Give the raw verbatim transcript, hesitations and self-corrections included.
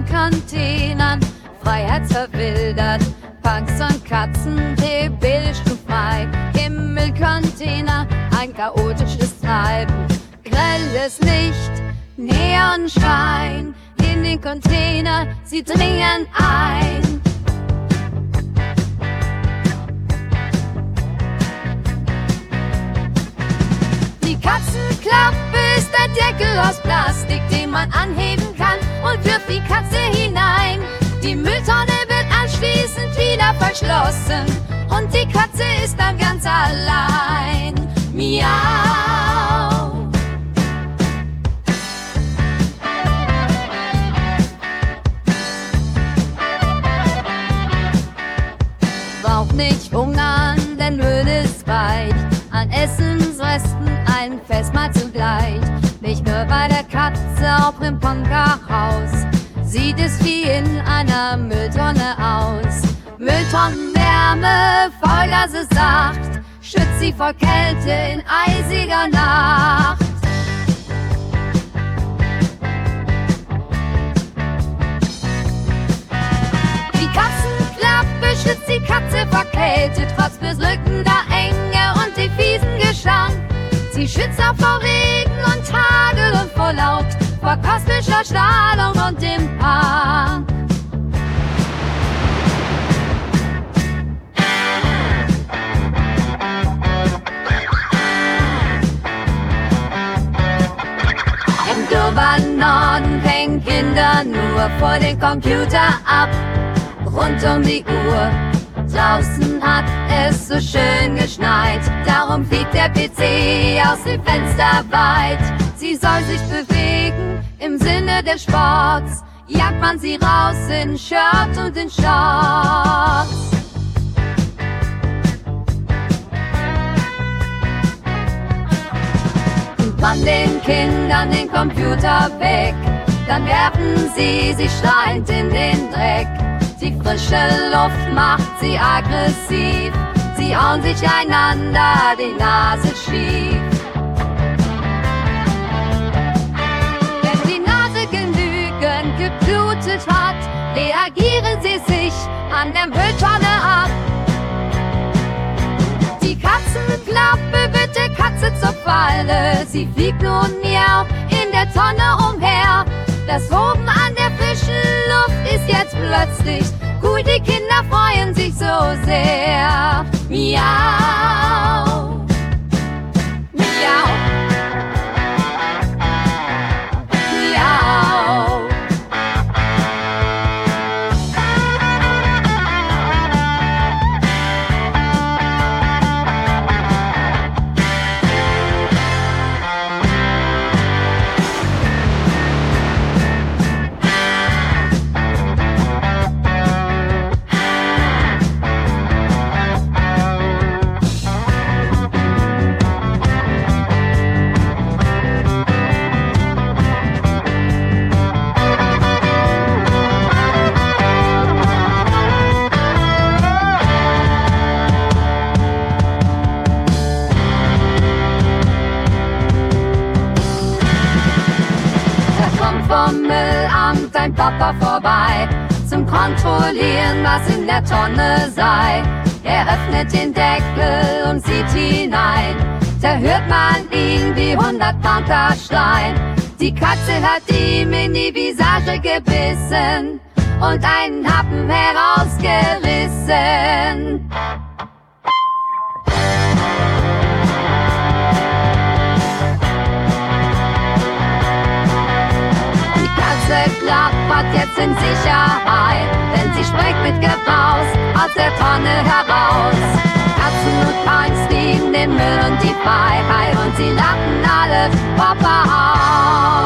Himmelcontainern, Freiheit verwildert, Punks und Katzen, Tee bildest du frei. Himmelcontainer, ein chaotisches Treiben, grelles Licht, Neonschein, in den Container, sie dringen ein. Die Katzenklappe ist ein Deckel aus Plastik, den man anheben kann und wirft die Katze hinein. Die Mülltonne wird anschließend wieder verschlossen und die Katze ist dann ganz allein. Miau. Braucht nicht hungern, denn Müll ist reich an Essensresten, ein Festmahl zugleich. Nicht nur bei der Katze, auch im Punkerhaus sieht es wie in einer Mülltonne aus. Mülltonnenwärme, Vollgase sacht, schützt sie vor Kälte in eisiger Nacht. Die Katzenklappe schützt die Katze vor Kälte, trotz bedrückender Enge und die fiesen Geschank. Sie schützt auch vor Regen und Hagel und vor Laut, vor kosmischer Strahlung und dem Punk. Im globalen Norden hängen Kinder nur vor den Computer ab, rund um die Uhr. Draußen hat es so schön geschneit, darum fliegt der P C aus dem Fenster weit. Sie soll sich bewegen im Sinne des Sports, jagt man sie raus in Shirt und in Shorts. Nimmt man den Kindern den Computer weg, dann werfen sie sich schreiend in den Dreck. Die frische Luft macht sie aggressiv, sie hauen sich einander die Nase schief. Wenn die Nase genügend geblutet hat, reagieren sie sich an der Mülltonne ab. Die Katzenklappe wird der Katze zur Falle, sie fliegt nun miau in der Tonne umher. Das Oben an der frischen Luft ist jetzt plötzlich cool, die Kinder freuen sich so sehr. Miau, miau, miau. Vom Müllamt ein Papa vorbei, zum Kontrollieren, was in der Tonne sei. Er öffnet den Deckel und sieht hinein, da hört man ihn wie hundert Panther schreien. Die Katze hat ihm in die Visage gebissen und einen Happen herausgerissen. Klappert jetzt in Sicherheit, denn sie springt mit Gebraus aus der Tonne heraus. Katzen und Punks lieben den Müll und die Freiheit und sie lachen alle Papa aus.